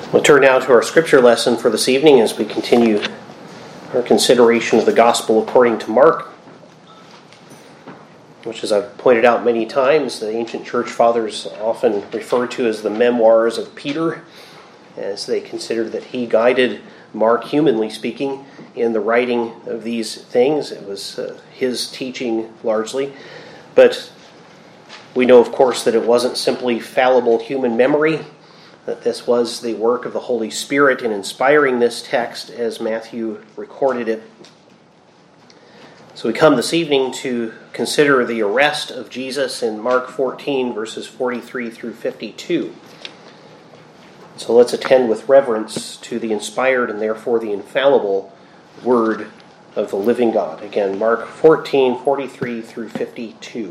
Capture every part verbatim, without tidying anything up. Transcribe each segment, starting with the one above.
We'll turn now to our scripture lesson for this evening as we continue our consideration of the Gospel according to Mark, which, as I've pointed out many times, the ancient church fathers often refer to as the memoirs of Peter, as they considered that he guided Mark, humanly speaking, in the writing of these things. It was uh, his teaching largely. But we know, of course, that it wasn't simply fallible human memory, that this was the work of the Holy Spirit in inspiring this text as Matthew recorded it. So we come this evening to consider the arrest of Jesus in Mark fourteen, verses forty-three through fifty-two. So let's attend with reverence to the inspired and therefore the infallible word of the living God. Again, Mark fourteen, forty-three through fifty-two.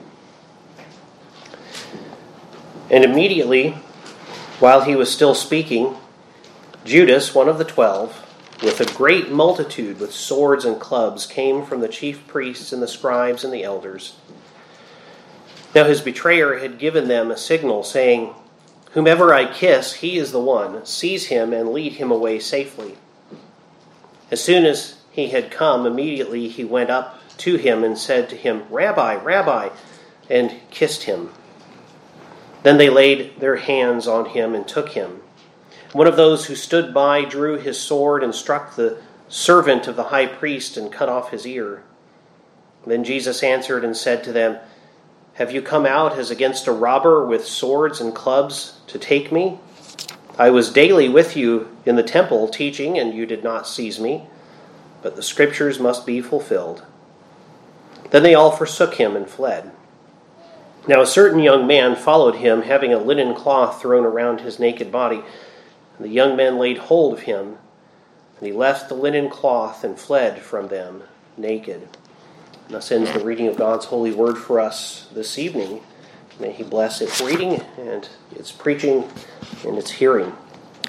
And immediately, while he was still speaking, Judas, one of the twelve, with a great multitude with swords and clubs, came from the chief priests and the scribes and the elders. Now his betrayer had given them a signal, saying, "Whomever I kiss, he is the one. Seize him and lead him away safely." As soon as he had come, immediately he went up to him and said to him, "Rabbi, Rabbi," and kissed him. Then they laid their hands on him and took him. One of those who stood by drew his sword and struck the servant of the high priest and cut off his ear. Then Jesus answered and said to them, "Have you come out as against a robber with swords and clubs to take me? I was daily with you in the temple teaching, and you did not seize me, but the scriptures must be fulfilled." Then they all forsook him and fled. Now a certain young man followed him, having a linen cloth thrown around his naked body. And the young men laid hold of him, and he left the linen cloth and fled from them naked. And thus ends the reading of God's holy word for us this evening. May he bless its reading and its preaching and its hearing.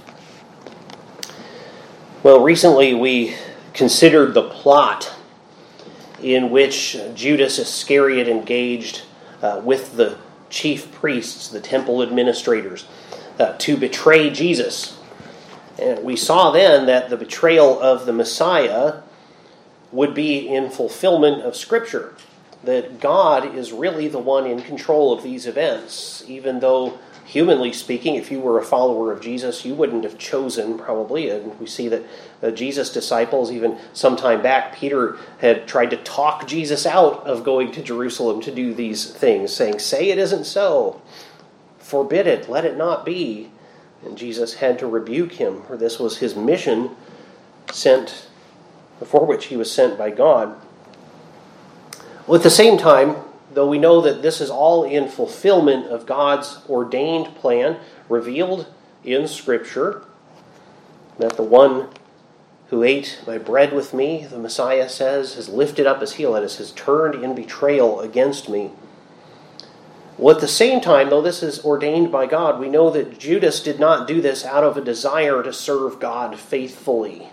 Well, recently we considered the plot in which Judas Iscariot engaged uh, with the chief priests, the temple administrators, uh, to betray Jesus. And we saw then that the betrayal of the Messiah would be in fulfillment of Scripture, that God is really the one in control of these events, even though, humanly speaking, if you were a follower of Jesus, you wouldn't have chosen, probably. And we see that uh, Jesus' disciples, even some time back, Peter had tried to talk Jesus out of going to Jerusalem to do these things, saying, "Say it isn't so. Forbid it. Let it not be." And Jesus had to rebuke him, for this was his mission, sent for which he was sent by God. Well, at the same time, though we know that this is all in fulfillment of God's ordained plan, revealed in Scripture, that the one who ate my bread with me, the Messiah says, has lifted up his heel, that is, has turned in betrayal against me. Well, at the same time, though this is ordained by God, we know that Judas did not do this out of a desire to serve God faithfully.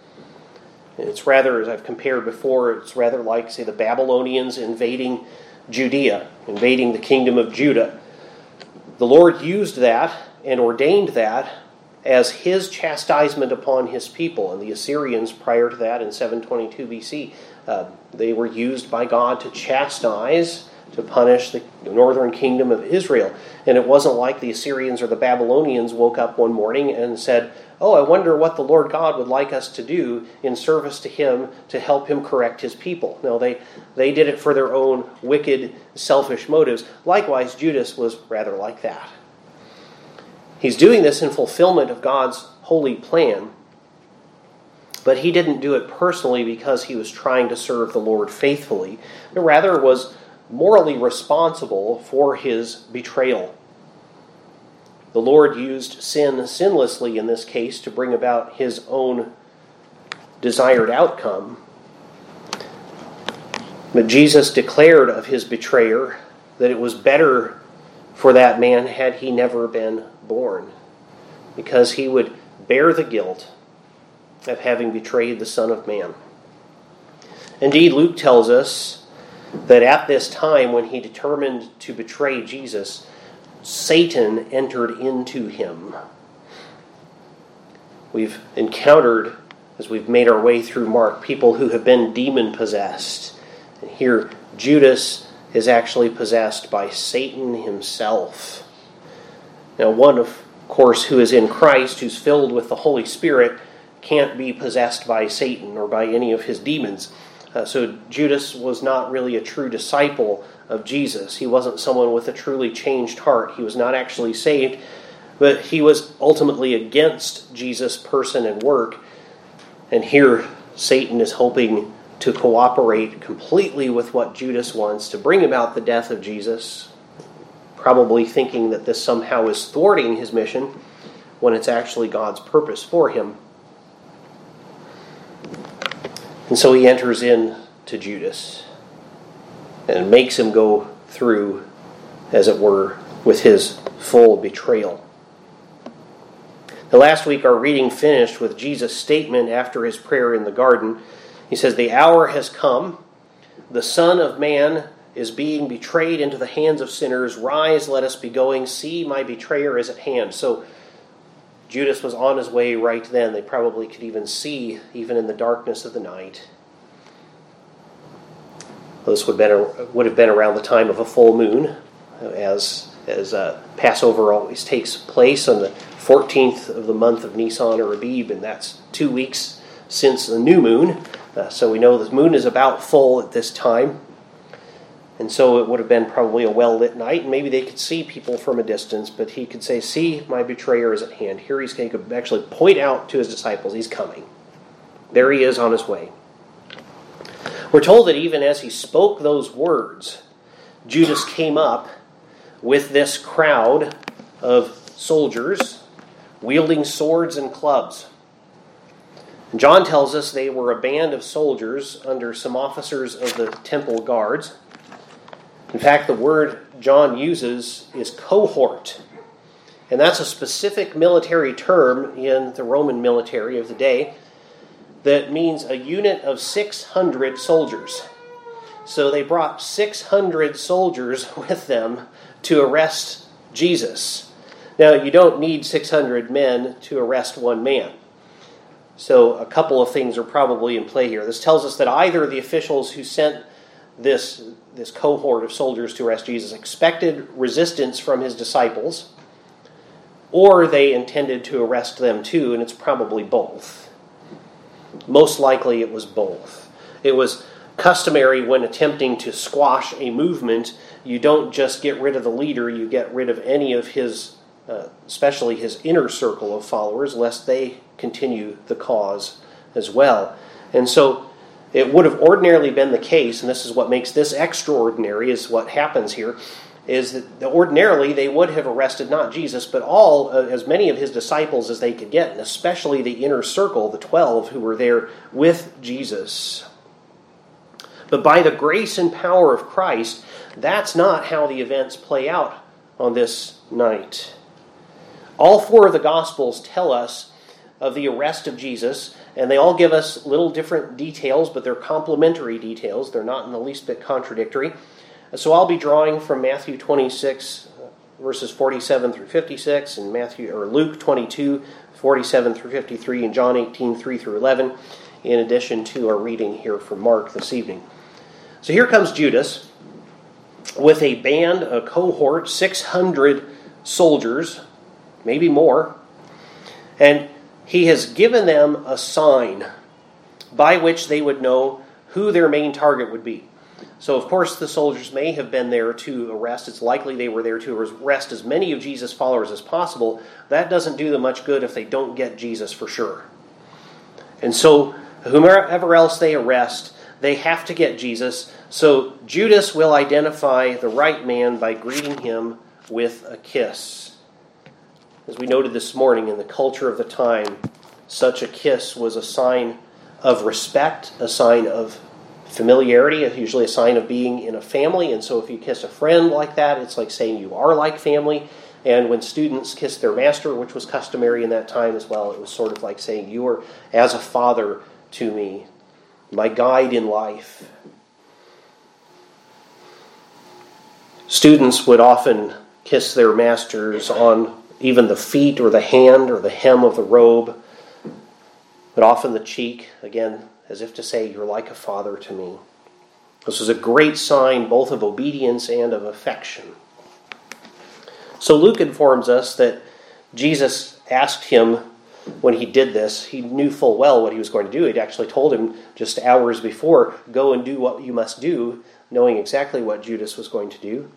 It's rather, as I've compared before, it's rather like, say, the Babylonians invading Judea, invading the kingdom of Judah. The Lord used that and ordained that as his chastisement upon his people. And the Assyrians, prior to that, in seven twenty-two B C, uh, they were used by God to chastise, to punish the northern kingdom of Israel. And it wasn't like the Assyrians or the Babylonians woke up one morning and said, "Oh, I wonder what the Lord God would like us to do in service to him to help him correct his people." No, they, they did it for their own wicked, selfish motives. Likewise, Judas was rather like that. He's doing this in fulfillment of God's holy plan, but he didn't do it personally because he was trying to serve the Lord faithfully, but rather was morally responsible for his betrayal. The Lord used sin sinlessly in this case to bring about his own desired outcome. But Jesus declared of his betrayer that it was better for that man had he never been born, because he would bear the guilt of having betrayed the Son of Man. Indeed, Luke tells us that at this time when he determined to betray Jesus, Satan entered into him. we've encountered, as we've made our way through Mark, people who have been demon-possessed. And here, Judas is actually possessed by Satan himself. Now, one, of course, who is in Christ, who's filled with the Holy Spirit, can't be possessed by Satan or by any of his demons. Uh, so Judas was not really a true disciple of Jesus. He wasn't someone with a truly changed heart. He was not actually saved, but he was ultimately against Jesus' person and work. And here, Satan is hoping to cooperate completely with what Judas wants to bring about the death of Jesus, probably thinking that this somehow is thwarting his mission when it's actually God's purpose for him. And so he enters in to Judas and makes him go through, as it were, with his full betrayal. The last week our reading finished with Jesus' statement after his prayer in the garden. He says, "The hour has come. The Son of Man is being betrayed into the hands of sinners. Rise, let us be going. See, my betrayer is at hand." So Judas was on his way right then. They probably could even see, even in the darkness of the night. Well, this would have, been, would have been around the time of a full moon, as, as uh, Passover always takes place on the fourteenth of the month of Nisan or Abib, and that's two weeks since the new moon. Uh, so we know the moon is about full at this time. And so it would have been probably a well-lit night, and maybe they could see people from a distance, but he could say, "See, my betrayer is at hand." Here he's going to actually point out to his disciples, he's coming. There he is on his way. We're told that even as he spoke those words, Judas came up with this crowd of soldiers wielding swords and clubs. And John tells us they were a band of soldiers under some officers of the temple guards. In fact, the word John uses is cohort. And that's a specific military term in the Roman military of the day that means a unit of six hundred soldiers. So they brought six hundred soldiers with them to arrest Jesus. Now, you don't need six hundred men to arrest one man. So a couple of things are probably in play here. This tells us that either the officials who sent this this cohort of soldiers to arrest Jesus expected resistance from his disciples, or they intended to arrest them too, and it's probably both. Most likely it was both. It was customary when attempting to squash a movement, you don't just get rid of the leader, you get rid of any of his, uh, especially his inner circle of followers, lest they continue the cause as well. And so it would have ordinarily been the case, and this is what makes this extraordinary, is what happens here, is that ordinarily they would have arrested not Jesus, but all, uh, as many of his disciples as they could get, and especially the inner circle, the twelve who were there with Jesus. But by the grace and power of Christ, that's not how the events play out on this night. All four of the Gospels tell us of the arrest of Jesus, and they all give us little different details, but they're complementary details. They're not in the least bit contradictory. And so I'll be drawing from Matthew twenty-six, verses forty-seven through fifty-six, and Matthew or Luke twenty-two, forty-seven through fifty-three, and John eighteen, three through eleven, in addition to our reading here from Mark this evening. So here comes Judas with a band, a cohort, six hundred soldiers, maybe more, and he has given them a sign by which they would know who their main target would be. So, of course, the soldiers may have been there to arrest. It's likely they were there to arrest as many of Jesus' followers as possible. That doesn't do them much good if they don't get Jesus for sure. And so, whomever else they arrest, they have to get Jesus. So, Judas will identify the right man by greeting him with a kiss. As we noted this morning, in the culture of the time, such a kiss was a sign of respect, a sign of familiarity, usually a sign of being in a family. And so if you kiss a friend like that, it's like saying you are like family. And when students kissed their master, which was customary in that time as well, it was sort of like saying you are as a father to me, my guide in life. Students would often kiss their masters on even the feet or the hand or the hem of the robe. but often the cheek, again, as if to say, you're like a father to me. This was a great sign both of obedience and of affection. So Luke informs us that Jesus asked him when he did this, he knew full well what he was going to do. He'd actually told him just hours before, go and do what you must do, knowing exactly what Judas was going to do.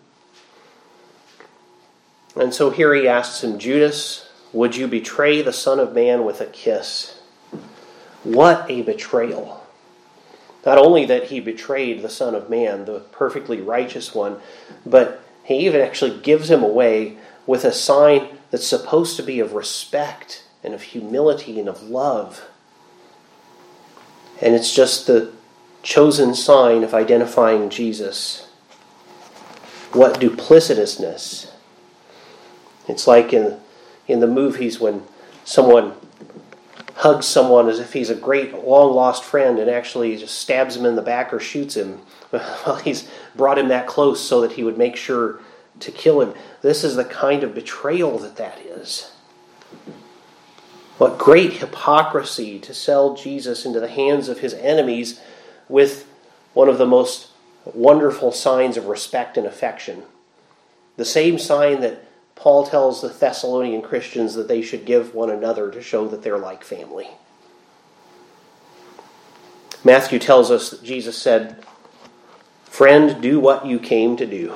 And so here he asks him, Judas, would you betray the Son of Man with a kiss? What a betrayal. Not only that he betrayed the Son of Man, the perfectly righteous one, but he even actually gives him away with a sign that's supposed to be of respect and of humility and of love. And it's just the chosen sign of identifying Jesus. What duplicitousness. It's like in, in the movies when someone hugs someone as if he's a great long-lost friend and actually just stabs him in the back or shoots him. Well, he's brought him that close so that he would make sure to kill him. This is the kind of betrayal that that is. What great hypocrisy to sell Jesus into the hands of his enemies with one of the most wonderful signs of respect and affection. The same sign that Paul tells the Thessalonian Christians that they should give one another to show that they're like family. Matthew tells us that Jesus said, "Friend, do what you came to do."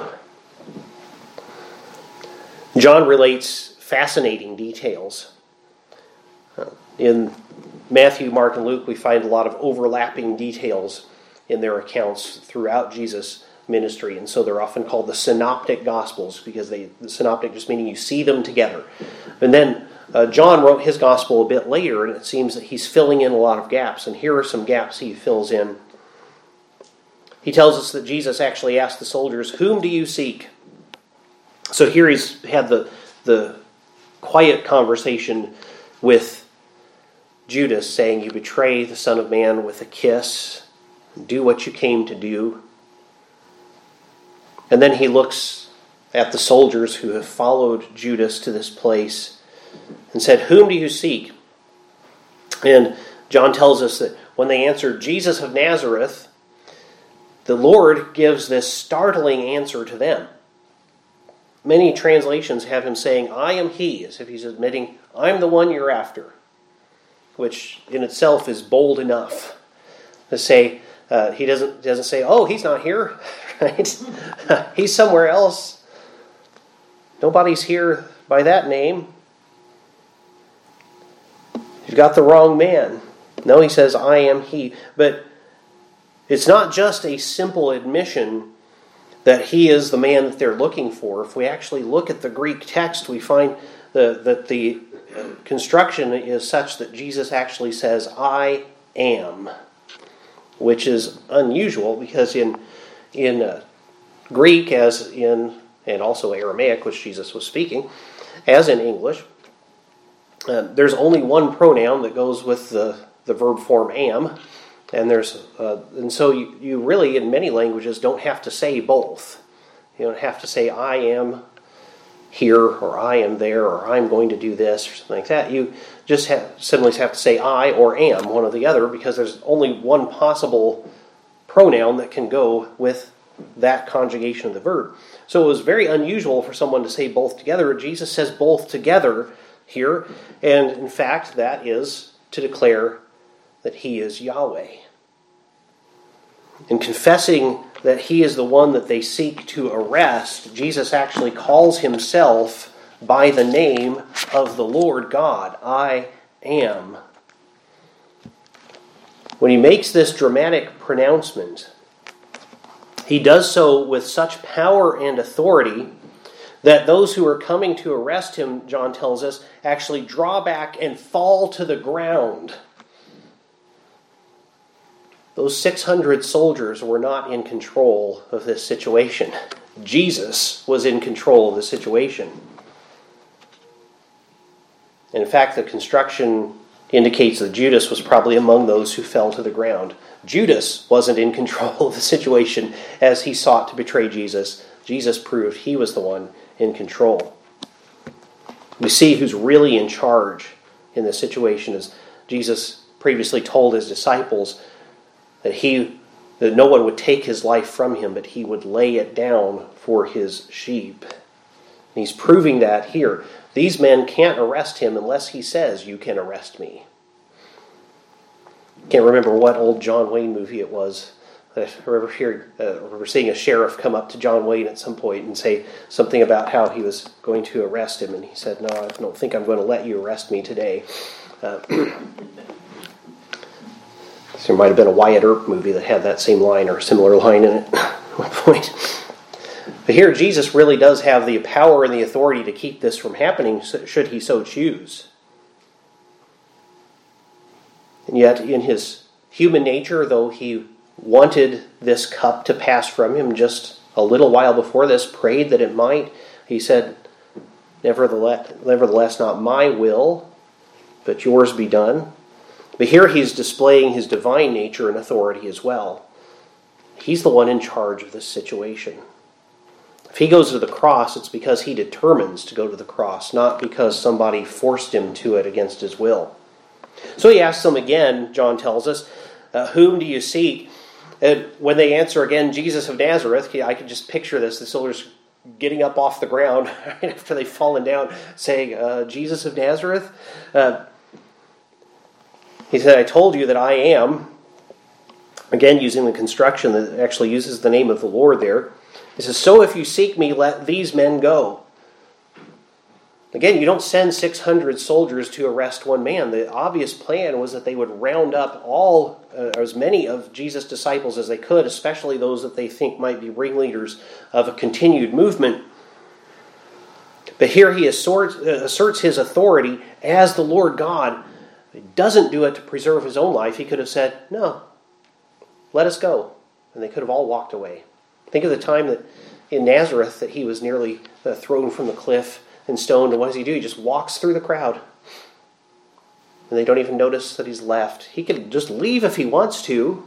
John relates fascinating details. In Matthew, Mark, and Luke, we find a lot of overlapping details in their accounts throughout Jesus' ministry. And so they're often called the synoptic gospels, because they the synoptic just meaning you see them together. And then uh, John wrote his gospel a bit later, and it seems that he's filling in a lot of gaps. And here are some gaps he fills in. He tells us that Jesus actually asked the soldiers, "Whom do you seek?" So here he's had the, the quiet conversation with Judas, saying, "You betray the Son of Man with a kiss. Do what you came to do." And then he looks at the soldiers who have followed Judas to this place and said, "Whom do you seek?" And John tells us that when they answered, "Jesus of Nazareth," the Lord gives this startling answer to them. Many translations have him saying, "I am he," as if he's admitting, "I'm the one you're after," which in itself is bold enough to say, uh, he doesn't doesn't say, "Oh, he's not here," right? He's somewhere else. Nobody's here by that name. You've got the wrong man. No, he says, "I am he." But it's not just a simple admission that he is the man that they're looking for. If we actually look at the Greek text, we find the, that the construction is such that Jesus actually says, "I am," which is unusual because in in uh, Greek, as in and also Aramaic, which Jesus was speaking, as in English, uh, there's only one pronoun that goes with the, the verb form am, and there's uh, and so you, you really in many languages don't have to say both. You don't have to say "I am here," or "I am there," or "I'm going to do this," or something like that. You just have, simply have to say "I" or "am," one or the other, because there's only one possible pronoun that can go with that conjugation of the verb. So it was very unusual for someone to say both together. Jesus says both together here, and in fact that is to declare that he is Yahweh. In confessing that he is the one that they seek to arrest, Jesus actually calls himself by the name of the Lord God. "I am." When he makes this dramatic pronouncement, he does so with such power and authority that those who are coming to arrest him, John tells us, actually draw back and fall to the ground. Those six hundred soldiers were not in control of this situation. Jesus was in control of the situation. And in fact, the construction indicates that Judas was probably among those who fell to the ground. Judas wasn't in control of the situation as he sought to betray Jesus. Jesus proved he was the one in control. We see who's really in charge in this situation as Jesus previously told his disciples that he that no one would take his life from him, but he would lay it down for his sheep. And he's proving that here. These men can't arrest him unless he says, "You can arrest me." Can't remember what old John Wayne movie it was. I remember hearing, uh, I remember seeing a sheriff come up to John Wayne at some point and say something about how he was going to arrest him, and he said, "No, I don't think I'm going to let you arrest me today." Uh, there might have been a Wyatt Earp movie that had that same line or a similar line in it at one point. But here, Jesus really does have the power and the authority to keep this from happening, should he so choose. And yet, in his human nature, though he wanted this cup to pass from him just a little while before this, prayed that it might, he said, nevertheless, nevertheless not my will, but yours be done. But here he's displaying his divine nature and authority as well. He's the one in charge of this situation. If he goes to the cross, it's because he determines to go to the cross, not because somebody forced him to it against his will. So he asks them again, John tells us, uh, whom do you seek? And when they answer again, Jesus of Nazareth, I can just picture this, the soldiers getting up off the ground right after they've fallen down, saying, uh, Jesus of Nazareth? Uh, he said, I told you that I am. Again, using the construction that actually uses the name of the Lord there. He says, so if you seek me, let these men go. Again, you don't send six hundred soldiers to arrest one man. The obvious plan was that they would round up all, uh, as many of Jesus' disciples as they could, especially those that they think might be ringleaders of a continued movement. But here he asserts, uh, asserts his authority as the Lord God. He doesn't do it to preserve his own life. He could have said, no, let us go. And they could have all walked away. Think of the time that in Nazareth that he was nearly uh, thrown from the cliff and stoned, and what does he do? He just walks through the crowd. And they don't even notice that he's left. He could just leave if he wants to.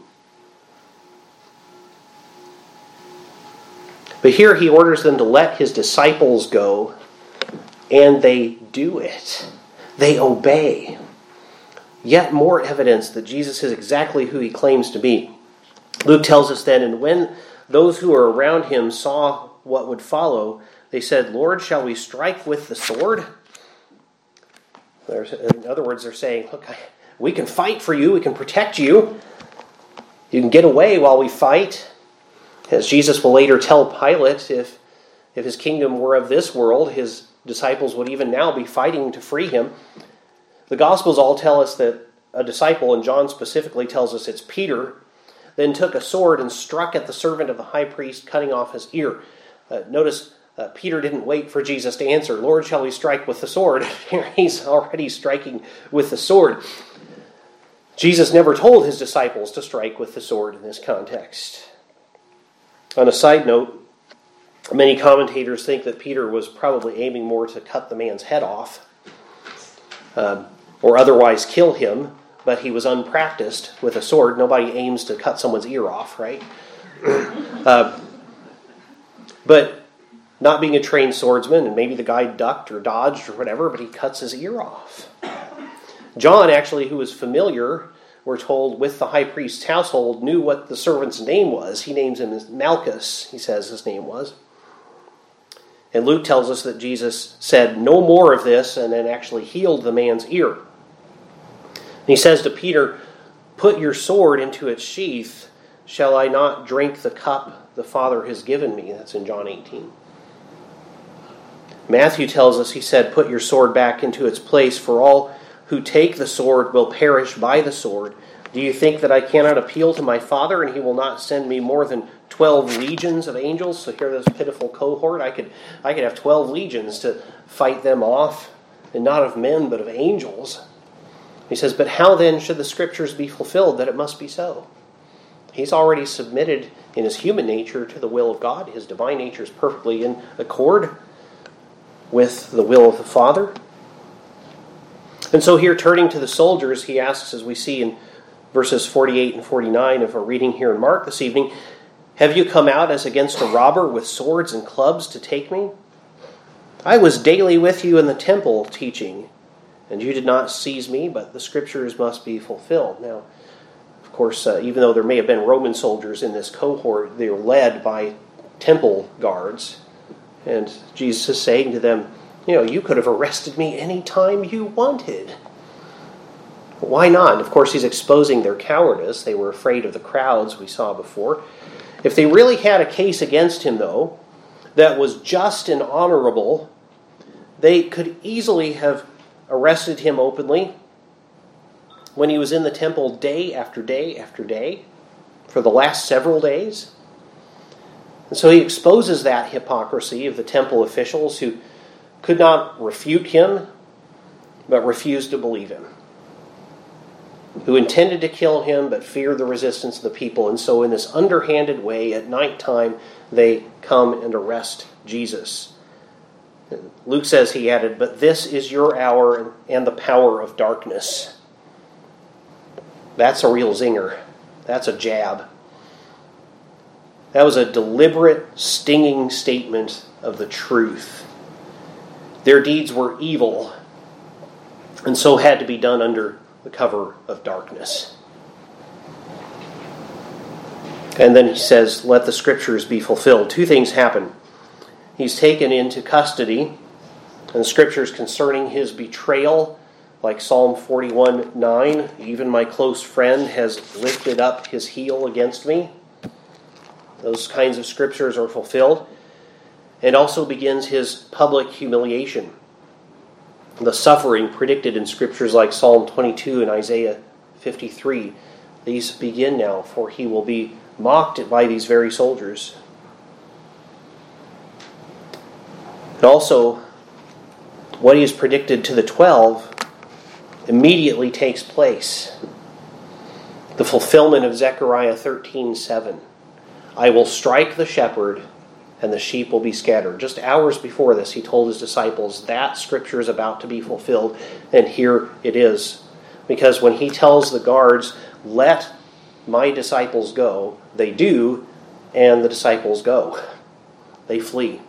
But here he orders them to let his disciples go, and they do it. They obey. Yet more evidence that Jesus is exactly who he claims to be. Luke tells us then, and when those who were around him saw what would follow, they said, Lord, shall we strike with the sword? There's, in other words, they're saying, look, we can fight for you. We can protect you. You can get away while we fight. As Jesus will later tell Pilate, if, if his kingdom were of this world, his disciples would even now be fighting to free him. The Gospels all tell us that a disciple, and John specifically tells us it's Peter, then took a sword and struck at the servant of the high priest, cutting off his ear. Uh, notice uh, Peter didn't wait for Jesus to answer, Lord, shall we strike with the sword? Here he's already striking with the sword. Jesus never told his disciples to strike with the sword in this context. On a side note, many commentators think that Peter was probably aiming more to cut the man's head off um, or otherwise kill him, but he was unpracticed with a sword. Nobody aims to cut someone's ear off, right? uh, but not being a trained swordsman, and maybe the guy ducked or dodged or whatever, but he cuts his ear off. John, actually, who was familiar, we're told, with the high priest's household, knew what the servant's name was. He names him as Malchus, he says his name was. And Luke tells us that Jesus said, no more of this, and then actually healed the man's ear. And he says to Peter, put your sword into its sheath. Shall I not drink the cup the Father has given me? That's in John eighteen. Matthew tells us, he said, put your sword back into its place, for all who take the sword will perish by the sword. Do you think that I cannot appeal to my Father, and he will not send me more than twelve legions of angels? So here, this pitiful cohort, I could, I could have twelve legions to fight them off, and not of men, but of angels. He says, but how then should the Scriptures be fulfilled that it must be so? He's already submitted in his human nature to the will of God. His divine nature is perfectly in accord with the will of the Father. And so here, turning to the soldiers, he asks, as we see in verses forty-eight and forty-nine of our reading here in Mark this evening, have you come out as against a robber with swords and clubs to take me? I was daily with you in the temple teaching, And you did not seize me, but the Scriptures must be fulfilled. Now, of course, uh, even though there may have been Roman soldiers in this cohort, they were led by temple guards. And Jesus is saying to them, you know, you could have arrested me any time you wanted. Why not? Of course, he's exposing their cowardice. They were afraid of the crowds we saw before. If they really had a case against him, though, that was just and honorable, they could easily have arrested him openly when he was in the temple day after day after day for the last several days. And so he exposes that hypocrisy of the temple officials who could not refute him, but refused to believe him, who intended to kill him, but feared the resistance of the people. And so in this underhanded way, at nighttime, they come and arrest Jesus. Luke says, he added, but this is your hour and the power of darkness. That's a real zinger. That's a jab. That was a deliberate, stinging statement of the truth. Their deeds were evil, and so had to be done under the cover of darkness. And then he says, let the Scriptures be fulfilled. Two things happen. He's taken into custody, and the Scriptures concerning his betrayal, like Psalm forty-one nine, even my close friend has lifted up his heel against me. Those kinds of Scriptures are fulfilled. And also begins his public humiliation. The suffering predicted in Scriptures like Psalm twenty-two and Isaiah fifty-three. These begin now, for he will be mocked by these very soldiers. And also, what he has predicted to the twelve immediately takes place. The fulfillment of Zechariah thirteen seven. I will strike the shepherd, and the sheep will be scattered. Just hours before this, he told his disciples that Scripture is about to be fulfilled, and here it is. Because when he tells the guards, let my disciples go, they do, and the disciples go. They flee.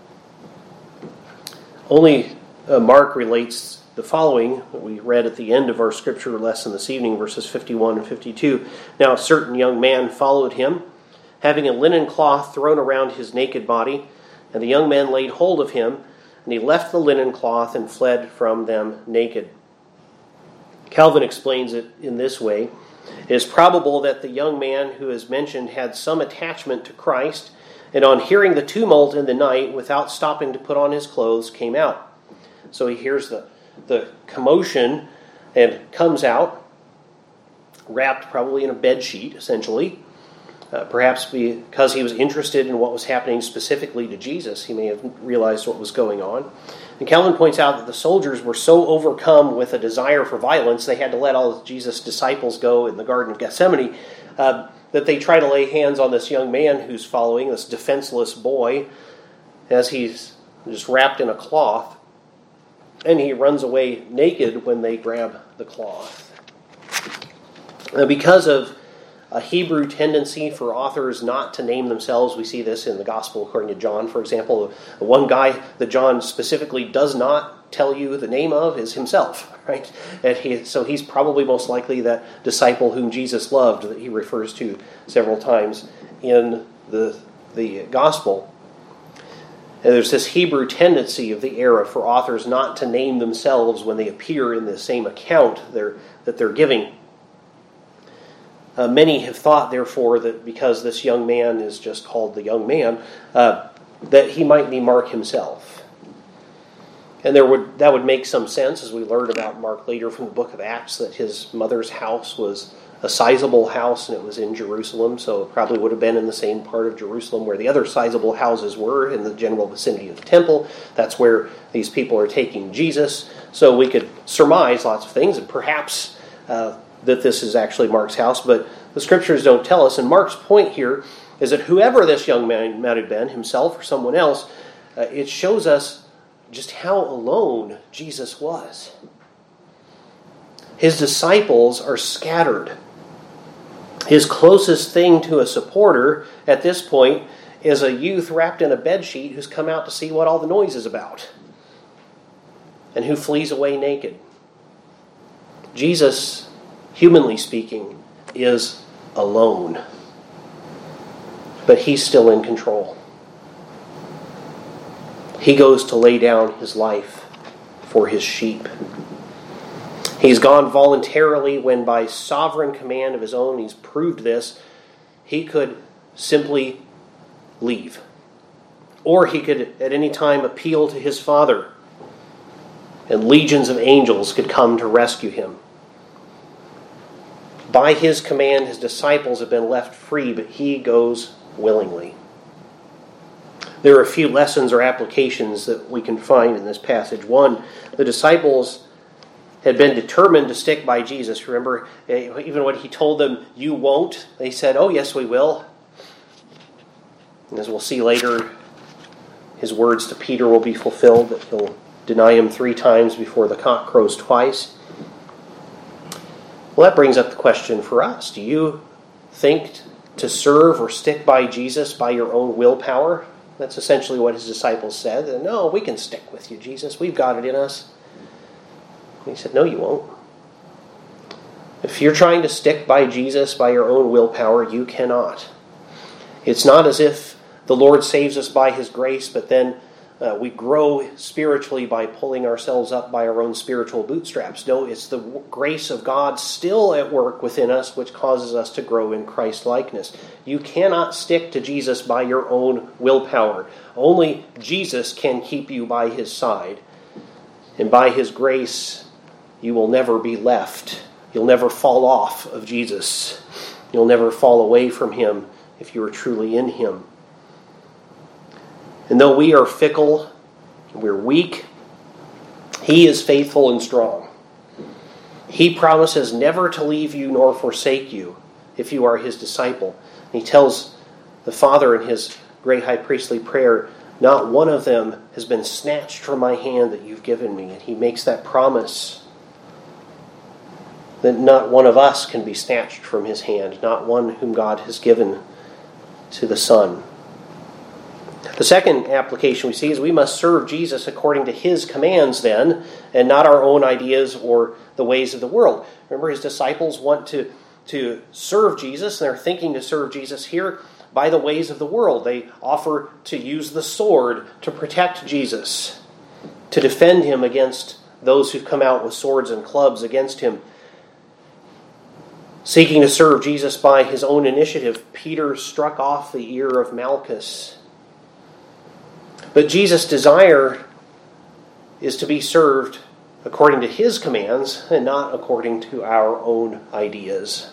Only uh, Mark relates the following that we read at the end of our Scripture lesson this evening, verses fifty-one and fifty-two. Now a certain young man followed him, having a linen cloth thrown around his naked body, and the young man laid hold of him, and he left the linen cloth and fled from them naked. Calvin explains it in this way. It is probable that the young man who is mentioned had some attachment to Christ, and on hearing the tumult in the night, without stopping to put on his clothes, came out. So he hears the, the commotion and comes out, wrapped probably in a bed sheet, essentially. Uh, perhaps because he was interested in what was happening specifically to Jesus, he may have realized what was going on. And Calvin points out that the soldiers were so overcome with a desire for violence, they had to let all of Jesus' disciples go in the Garden of Gethsemane, uh, that they try to lay hands on this young man who's following, this defenseless boy, as he's just wrapped in a cloth, and he runs away naked when they grab the cloth. Now, because of a Hebrew tendency for authors not to name themselves. We see this in the Gospel according to John, for example. One guy that John specifically does not tell you the name of is himself, right? And he, so he's probably most likely that disciple whom Jesus loved that he refers to several times in the, the Gospel. And there's this Hebrew tendency of the era for authors not to name themselves when they appear in the same account they're, that they're giving. Uh, many have thought, therefore, that because this young man is just called the young man, uh, that he might be Mark himself. And there would that would make some sense, as we learned about Mark later from the book of Acts, that his mother's house was a sizable house, and it was in Jerusalem, so it probably would have been in the same part of Jerusalem where the other sizable houses were, in the general vicinity of the temple. That's where these people are taking Jesus. So we could surmise lots of things, and perhaps Uh, that this is actually Mark's house, but the Scriptures don't tell us. And Mark's point here is that whoever this young man might have been, himself or someone else, uh, it shows us just how alone Jesus was. His disciples are scattered. His closest thing to a supporter at this point is a youth wrapped in a bedsheet who's come out to see what all the noise is about, and who flees away naked. Jesus, humanly speaking, is alone. But he's still in control. He goes to lay down his life for his sheep. He's gone voluntarily when by sovereign command of his own, he's proved this, he could simply leave. Or he could at any time appeal to his Father, and legions of angels could come to rescue him. By his command, his disciples have been left free, but he goes willingly. There are a few lessons or applications that we can find in this passage. One, the disciples had been determined to stick by Jesus. Remember, even when he told them, "You won't," they said, "Oh, yes, we will." And as we'll see later, his words to Peter will be fulfilled, that he'll deny him three times before the cock crows twice. Well, that brings up the question for us. Do you think to serve or stick by Jesus by your own willpower? That's essentially what his disciples said. "No, we can stick with you, Jesus. We've got it in us." And he said, "No, you won't. If you're trying to stick by Jesus by your own willpower, you cannot. It's not as if the Lord saves us by his grace, but then uh, we grow spiritually by pulling ourselves up by our own spiritual bootstraps. No, it's the grace of God still at work within us which causes us to grow in Christ-likeness. You cannot stick to Jesus by your own willpower. Only Jesus can keep you by his side. And by his grace, you will never be left. You'll never fall off of Jesus. You'll never fall away from him if you are truly in him. And though we are fickle, we're weak, he is faithful and strong. He promises never to leave you nor forsake you if you are his disciple. And he tells the Father in his great high priestly prayer, "Not one of them has been snatched from my hand that you've given me." And he makes that promise that not one of us can be snatched from his hand, not one whom God has given to the Son. The second application we see is we must serve Jesus according to his commands then, and not our own ideas or the ways of the world. Remember, his disciples want to, to serve Jesus, and they're thinking to serve Jesus here by the ways of the world. They offer to use the sword to protect Jesus, to defend him against those who've come out with swords and clubs against him. Seeking to serve Jesus by his own initiative, Peter struck off the ear of Malchus. But Jesus' desire is to be served according to his commands and not according to our own ideas.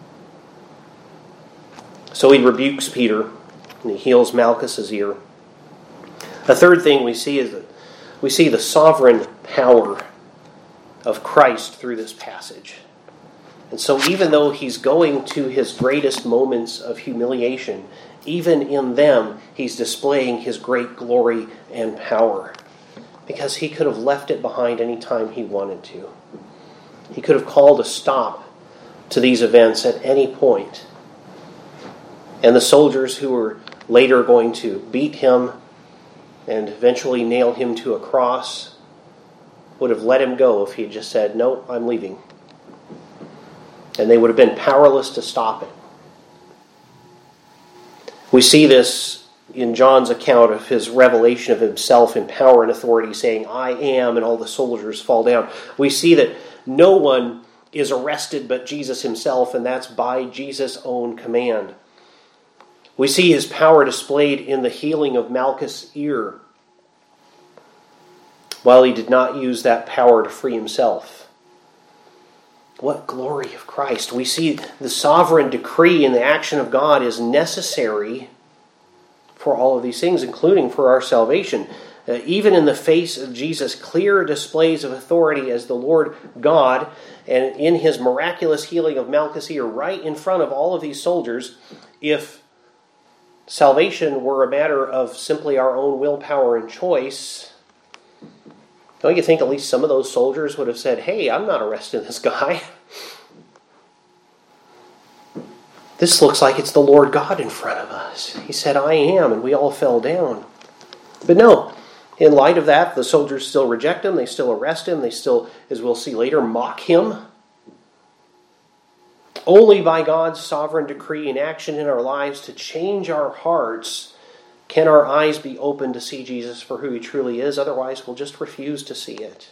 So he rebukes Peter and he heals Malchus's ear. A third thing we see is that we see the sovereign power of Christ through this passage. And so even though he's going to his greatest moments of humiliation, even in them, he's displaying his great glory and power. Because he could have left it behind any time he wanted to. He could have called a stop to these events at any point. And the soldiers who were later going to beat him and eventually nail him to a cross would have let him go if he had just said, "No, I'm leaving." And they would have been powerless to stop it. We see this in John's account of his revelation of himself in power and authority, saying, "I am," and all the soldiers fall down. We see that no one is arrested but Jesus himself, and that's by Jesus' own command. We see his power displayed in the healing of Malchus' ear, while he did not use that power to free himself. What glory of Christ. We see the sovereign decree and the action of God is necessary for all of these things, including for our salvation. Uh, even in the face of Jesus' clear displays of authority as the Lord God, and in his miraculous healing of Malchus' ear right in front of all of these soldiers, if salvation were a matter of simply our own willpower and choice, don't you think at least some of those soldiers would have said, "Hey, I'm not arresting this guy. This looks like it's the Lord God in front of us. He said, 'I am,' and we all fell down." But no, in light of that, the soldiers still reject him. They still arrest him. They still, as we'll see later, mock him Only by God's sovereign decree and action in our lives to change our hearts can our eyes be open to see Jesus for who he truly is. Otherwise, we'll just refuse to see it.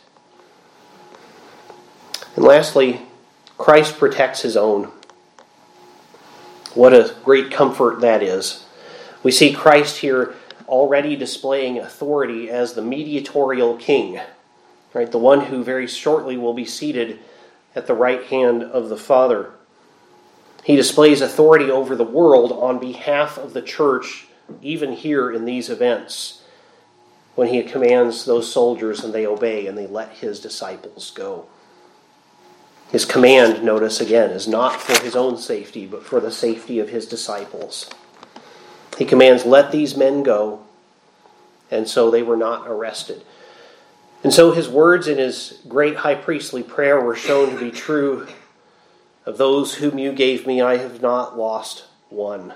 And lastly, Christ protects his own. What a great comfort that is. We see Christ here already displaying authority as the mediatorial king, right? The one who very shortly will be seated at the right hand of the Father. He displays authority over the world on behalf of the church, even here in these events, when he commands those soldiers and they obey and they let his disciples go. His command, notice again, is not for his own safety, but for the safety of his disciples. He commands, let these men go, and so they were not arrested. And so his words in his great high priestly prayer were shown to be true. Of those whom you gave me, I have not lost one.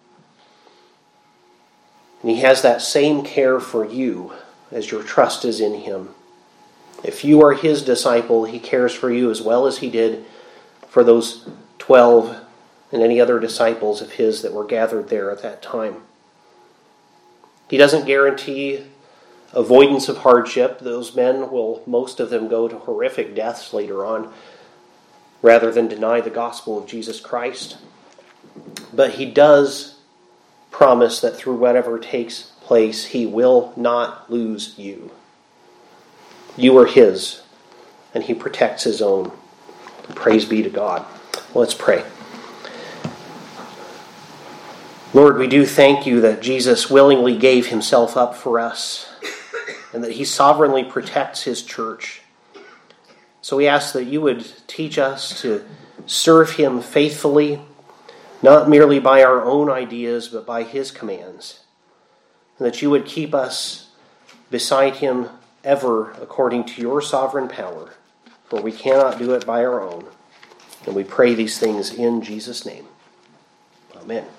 And he has that same care for you as your trust is in him. If you are his disciple, he cares for you as well as he did for those twelve and any other disciples of his that were gathered there at that time. He doesn't guarantee avoidance of hardship. Those men will, most of them, go to horrific deaths later on, rather than deny the gospel of Jesus Christ. But he does promise that through whatever takes place, he will not lose you. You are his, and he protects his own. Praise be to God. Let's pray. Lord, we do thank you that Jesus willingly gave himself up for us, and that he sovereignly protects his church. So we ask that you would teach us to serve him faithfully, not merely by our own ideas, but by his commands. And that you would keep us beside him ever according to your sovereign power, for we cannot do it by our own. And we pray these things in Jesus' name. Amen.